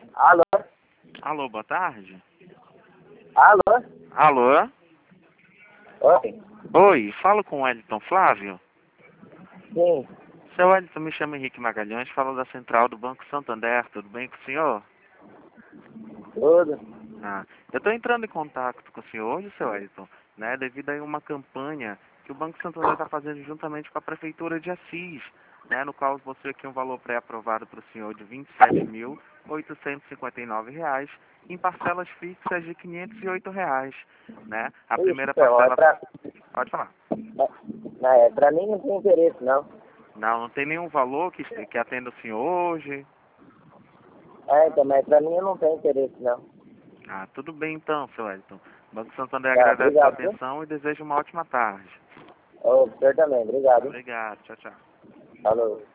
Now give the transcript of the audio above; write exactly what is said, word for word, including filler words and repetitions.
Alô? Alô, boa tarde. Alô? Alô? Oi? Oi, falo com o Wellington Flávio. Sim. Seu Wellington, me chama Henrique Magalhães, falo da central do Banco Santander, tudo bem com o senhor? Tudo? Ah, eu estou entrando em contato com o senhor hoje, seu Wellington, né, devido a uma campanha que o Banco Santander está fazendo juntamente com a Prefeitura de Assis, né, no qual você aqui um valor pré-aprovado para o senhor de vinte e sete mil oitocentos e cinquenta e nove reais, em parcelas fixas de quinhentos e oito reais, né? A Ixi, primeira não, é parcela... pra... Pode falar. Não, é, pra mim não tem interesse, não. Não, não tem nenhum valor que, que atenda o senhor hoje. É, então, mas pra mim não tem interesse, não. Ah, tudo bem então, seu Wellington. O Banco Santander Tá, agradece a sua obrigado, viu? atenção e deseja uma ótima tarde. Ô, o senhor também, obrigado. Obrigado, tchau, tchau. Falou.